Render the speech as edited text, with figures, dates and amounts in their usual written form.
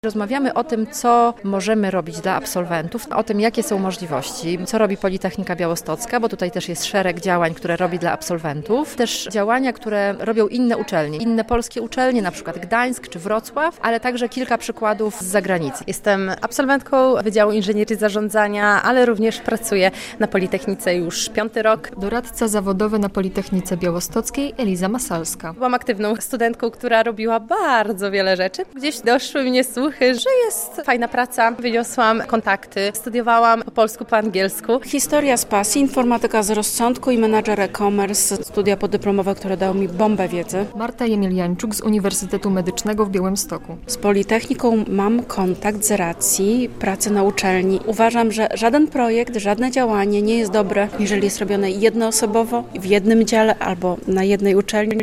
Rozmawiamy o tym, co możemy robić dla absolwentów, o tym, jakie są możliwości, co robi Politechnika Białostocka, bo tutaj też jest szereg działań, które robi dla absolwentów. Też działania, które robią inne uczelnie, inne polskie uczelnie, na przykład Gdańsk czy Wrocław, ale także kilka przykładów z zagranicy. Jestem absolwentką Wydziału Inżynierii Zarządzania, ale również pracuję na Politechnice już 5. rok. Doradca zawodowy na Politechnice Białostockiej Eliza Masalska. Byłam aktywną studentką, która robiła bardzo wiele rzeczy. Gdzieś doszły mnie słuchy, że jest fajna praca. Wyniosłam kontakty, studiowałam po polsku, po angielsku. Historia z pasji, informatyka z rozsądku i menadżer e-commerce, studia podyplomowe, które dały mi bombę wiedzy. Marta Jemiliańczuk z Uniwersytetu Medycznego w Białymstoku. Z Politechniką mam kontakt z racji pracy na uczelni. Uważam, że żaden projekt, żadne działanie nie jest dobre, jeżeli jest robione jednoosobowo, w jednym dziale albo na jednej uczelni.